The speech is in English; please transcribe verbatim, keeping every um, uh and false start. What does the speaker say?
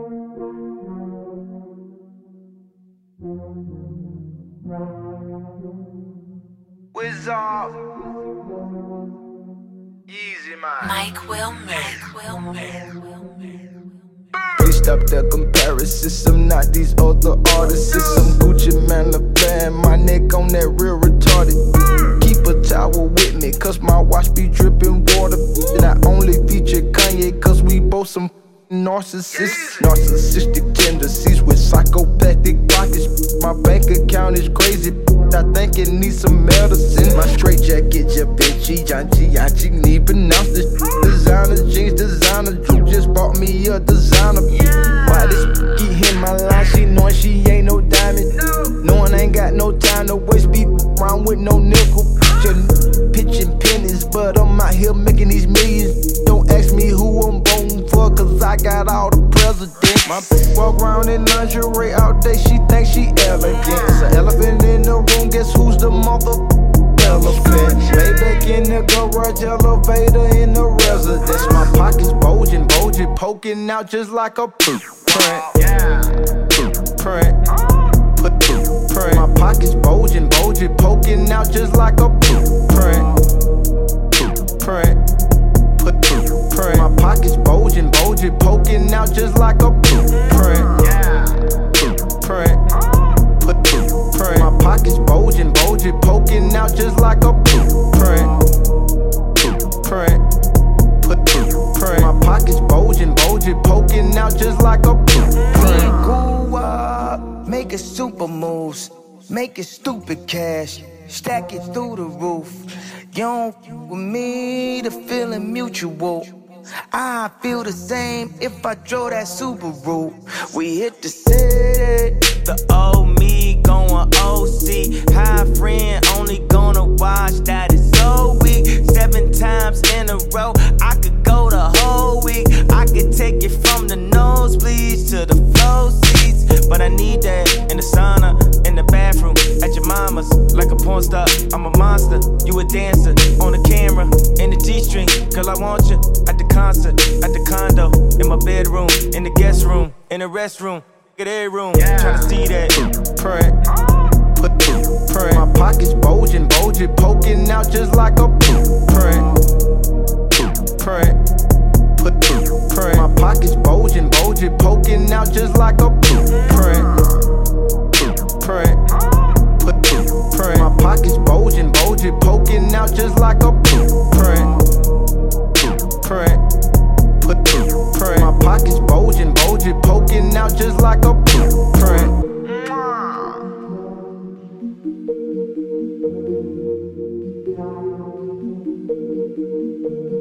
Wizard, easy man. Mike Wilmer. Mike Wilmer. Please stop the comparisons. I'm not these other artists. I'm Gucci man, LeBlanc, my neck on that real retarded. Keep a towel with me, cause my watch be dripping water. And I only feature Kanye, cause we both some narcissists. Narcissistic tendencies with psychopathic pockets. My bank account is crazy, I think it needs some medicine. My straight jacket, ja Vinci, Gianchi, Gianchi, need pronounce this. Designer jeans, designer, you just bought me a designer. Why this keep hitting my line? She knowin' she ain't no diamond. Knowin' I ain't got no time to waste, be around with no nickel. Just pitching pennies, but I'm out here making these millions. Don't ask me who I'm voting for, cause I got all the presidents. My bitch walk around in lingerie all day, she thinks she elegant. It's an elephant in the room, guess who's the mother elephant? Maybach in the garage, elevator in the residence. My pockets bulging, bulging, poking out just like a poop print. Poop print. Put poop print. My pockets bulging, bulging, poking out just like a poop print. Poop print. Put poop print. My pockets bulging, bulging, poking out just like a poop print. Poop print. Put poop print. My pockets bulging, bulging, poking out just like a poop print. Poop print. Put poop print. My pockets bulging, bulging, poking out just like a poop print. Go up, make it super moves, make it stupid cash, stack it through the roof. You don't f with me, the feeling mutual. I feel the same if I drove that Subaru. We hit the city, the old me going O C. High friend only gonna watch that is so weak. Seven times in a row, I could go the whole week. I could take it from the nosebleeds to the flow seats, but I need that in the sauna, in the bathroom, at your mama's. Like a porn star, I'm a monster. You a dancer on the camera, in the G-string. Girl, I want you at the concert, at the condo, in my bedroom, in the guest room, in the restroom, at every room. Yeah. Tryna see that print. Put poop print. My pockets bulging, bulging, poking out just like a poop print. Poop print. Put poop print. My pockets bulging, bulging, poking out just like a poop print. Poop print. Put poop print. My pockets bulging, bulging, poking out just like a poop print. Poop print. Put poop print. My pockets bulging, bulging, poking out just like a poop print. Thank you.